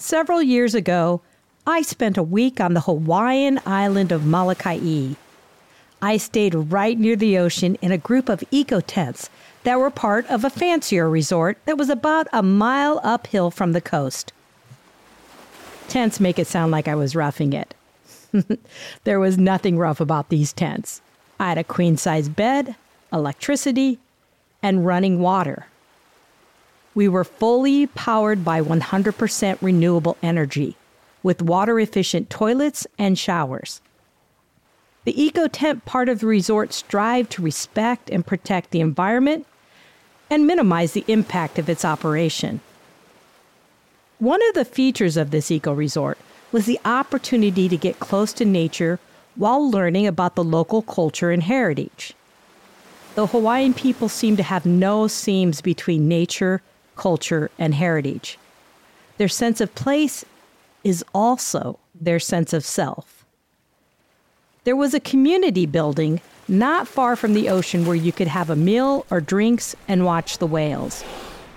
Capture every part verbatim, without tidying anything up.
Several years ago, I spent a week on the Hawaiian island of Molokai. I stayed right near the ocean in a group of eco-tents that were part of a fancier resort that was about a mile uphill from the coast. Tents make it sound like I was roughing it. There was nothing rough about these tents. I had a queen-size bed, electricity, and running water. We were fully powered by one hundred percent renewable energy, with water-efficient toilets and showers. The eco-tent part of the resort strived to respect and protect the environment and minimize the impact of its operation. One of the features of this eco-resort was the opportunity to get close to nature while learning about the local culture and heritage. The Hawaiian people seem to have no seams between nature, culture, and heritage. Their sense of place is also their sense of self. There was a community building not far from the ocean where you could have a meal or drinks and watch the whales.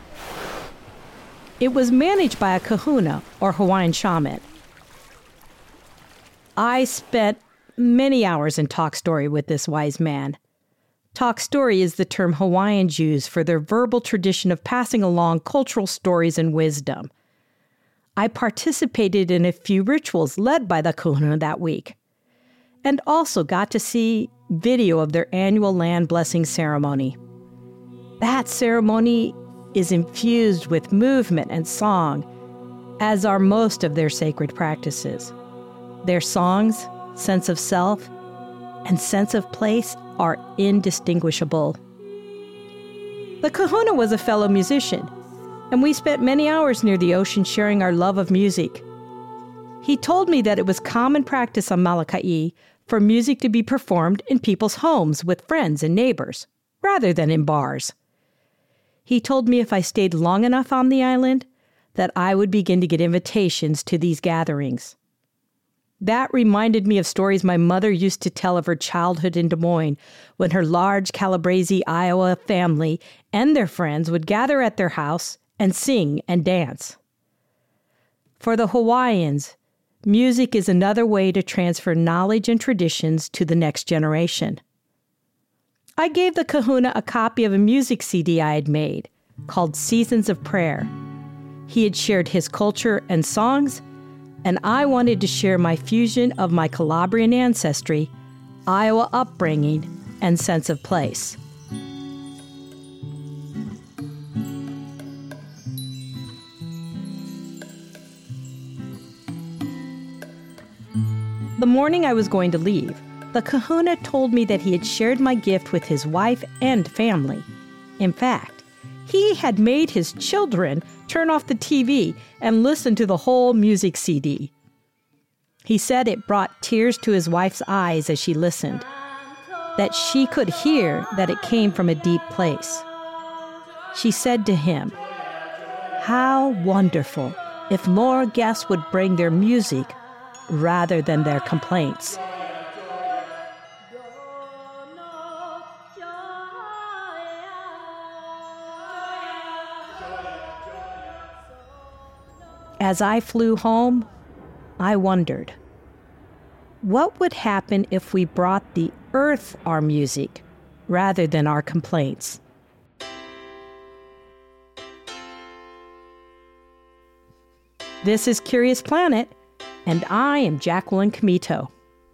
It was managed by a kahuna, or Hawaiian shaman. I spent many hours in talk story with this wise man. Talk story is the term Hawaiians use for their verbal tradition of passing along cultural stories and wisdom. I participated in a few rituals led by the kahuna that week, and also got to see video of their annual land blessing ceremony. That ceremony is infused with movement and song, as are most of their sacred practices. Their songs, sense of self, and sense of place are indistinguishable. The kahuna was a fellow musician, and we spent many hours near the ocean sharing our love of music. He told me that it was common practice on Molokai for music to be performed in people's homes with friends and neighbors, rather than in bars. He told me if I stayed long enough on the island, that I would begin to get invitations to these gatherings. That reminded me of stories my mother used to tell of her childhood in Des Moines, when her large Calabrese, Iowa family and their friends would gather at their house and sing and dance. For the Hawaiians, music is another way to transfer knowledge and traditions to the next generation. I gave the kahuna a copy of a music C D I had made called Seasons of Prayer. He had shared his culture and songs, and I wanted to share my fusion of my Calabrian ancestry, Iowa upbringing, and sense of place. The morning I was going to leave, the kahuna told me that he had shared my gift with his wife and family. In fact, he had made his children turn off the T V and listen to the whole music C D. He said it brought tears to his wife's eyes as she listened, that she could hear that it came from a deep place. She said to him, "How wonderful if more guests would bring their music rather than their complaints." As I flew home, I wondered, what would happen if we brought the earth our music rather than our complaints? This is Curious Planet, and I am Jacqueline Comito.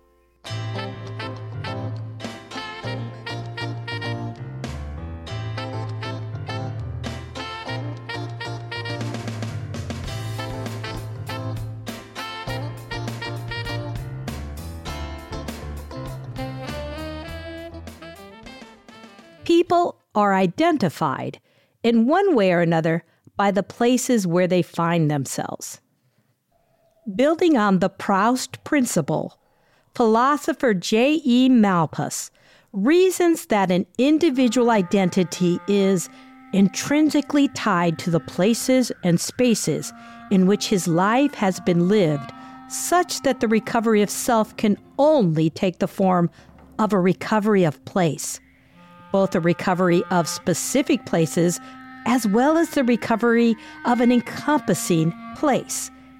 People are identified in one way or another by the places where they find themselves. Building on the Proust principle, philosopher J E Malpass reasons that an individual identity is intrinsically tied to the places and spaces in which his life has been lived, such that the recovery of self can only take the form of a recovery of place, both a recovery of specific places as well as the recovery of an encompassing place,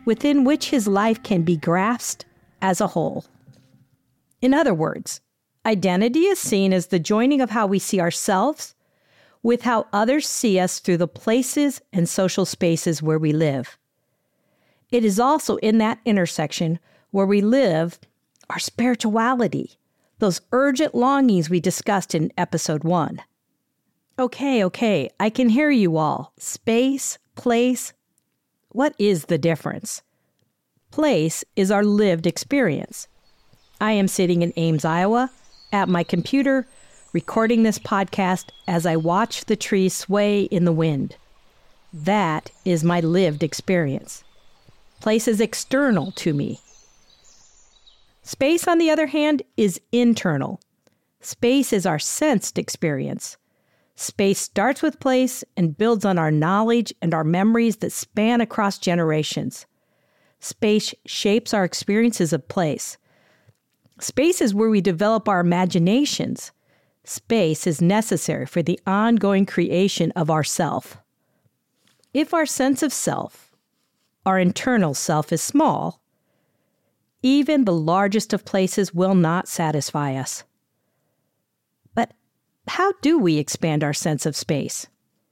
within which his life can be grasped as a whole. In other words, identity is seen as the joining of how we see ourselves with how others see us through the places and social spaces where we live. It is also in that intersection where we live our spirituality, those urgent longings we discussed in episode one. Okay, okay, I can hear you all. Space, place. What is the difference? Place is our lived experience. I am sitting in Ames, Iowa, at my computer, recording this podcast as I watch the trees sway in the wind. That is my lived experience. Place is external to me. Space, on the other hand, is internal. Space is our sensed experience. Space starts with place and builds on our knowledge and our memories that span across generations. Space shapes our experiences of place. Space is where we develop our imaginations. Space is necessary for the ongoing creation of ourself. If our sense of self, our internal self, is small, even the largest of places will not satisfy us. But how do we expand our sense of space?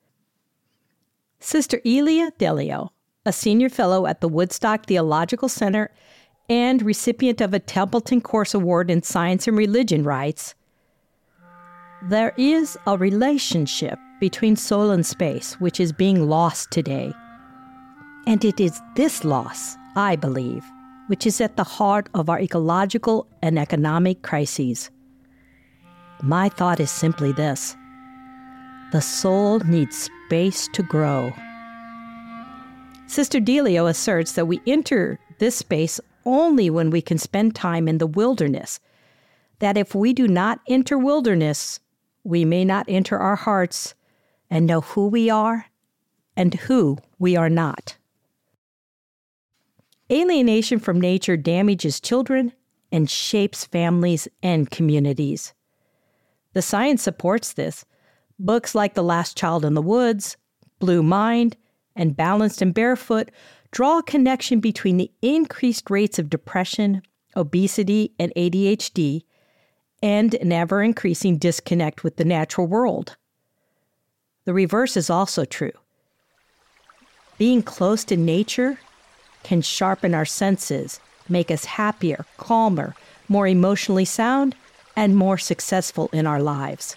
Sister Elia Delio, a senior fellow at the Woodstock Theological Center and recipient of a Templeton Course Award in Science and Religion, writes, "There is a relationship between soul and space which is being lost today. And it is this loss, I believe, which is at the heart of our ecological and economic crises. My thought is simply this: the soul needs space to grow." Sister Delio asserts that we enter this space only when we can spend time in the wilderness, that if we do not enter wilderness, we may not enter our hearts and know who we are and who we are not. Alienation from nature damages children and shapes families and communities. The science supports this. Books like The Last Child in the Woods, Blue Mind, and Balanced and Barefoot draw a connection between the increased rates of depression, obesity, and A D H D, and an ever-increasing disconnect with the natural world. The reverse is also true. Being close to nature can sharpen our senses, make us happier, calmer, more emotionally sound, and more successful in our lives.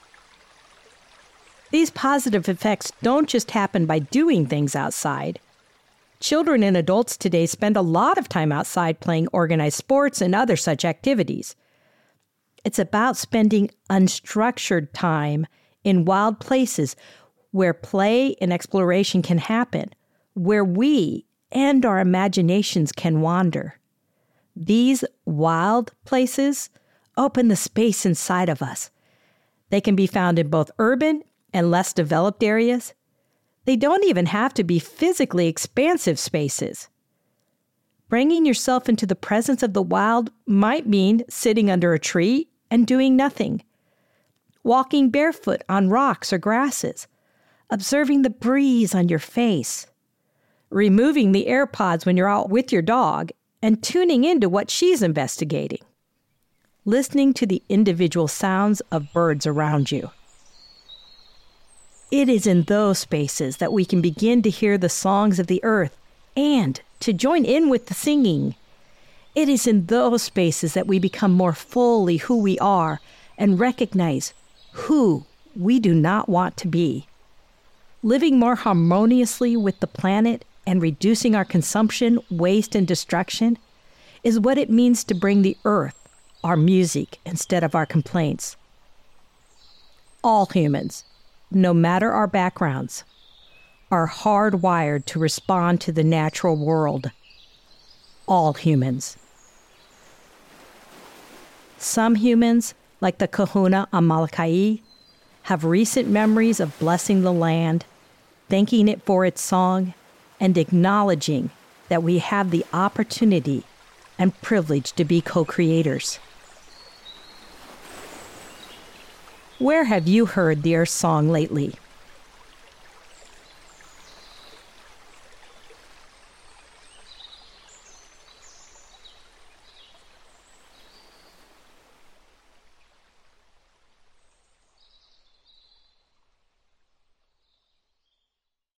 These positive effects don't just happen by doing things outside. Children and adults today spend a lot of time outside playing organized sports and other such activities. It's about spending unstructured time in wild places where play and exploration can happen, where we and our imaginations can wander. These wild places open the space inside of us. They can be found in both urban and less developed areas. They don't even have to be physically expansive spaces. Bringing yourself into the presence of the wild might mean sitting under a tree and doing nothing, walking barefoot on rocks or grasses, observing the breeze on your face, removing the AirPods when you're out with your dog and tuning into what she's investigating, listening to the individual sounds of birds around you. It is in those spaces that we can begin to hear the songs of the earth and to join in with the singing. It is in those spaces that we become more fully who we are and recognize who we do not want to be. Living more harmoniously with the planet and reducing our consumption, waste, and destruction is what it means to bring the earth our music instead of our complaints. All humans, no matter our backgrounds, are hardwired to respond to the natural world. All humans. Some humans, like the kahuna on Molokai, have recent memories of blessing the land, thanking it for its song, and acknowledging that we have the opportunity and privilege to be co-creators. Where have you heard the Earth song lately?